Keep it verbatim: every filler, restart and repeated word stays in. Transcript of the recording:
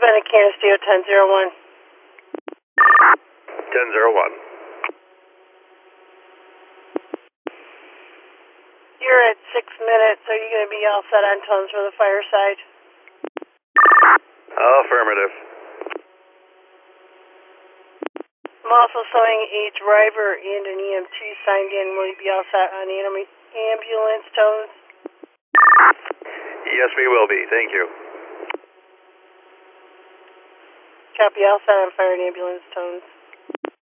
Savannah Canisteo ten zero one. ten zero one. You're at six minutes. Are you going to be all set on tones for the fireside? Affirmative. I'm also showing a driver and an E M T signed in. Will you be all set on ambulance tones? Yes, we will be. Thank you. Copy, all set on fire and ambulance tones.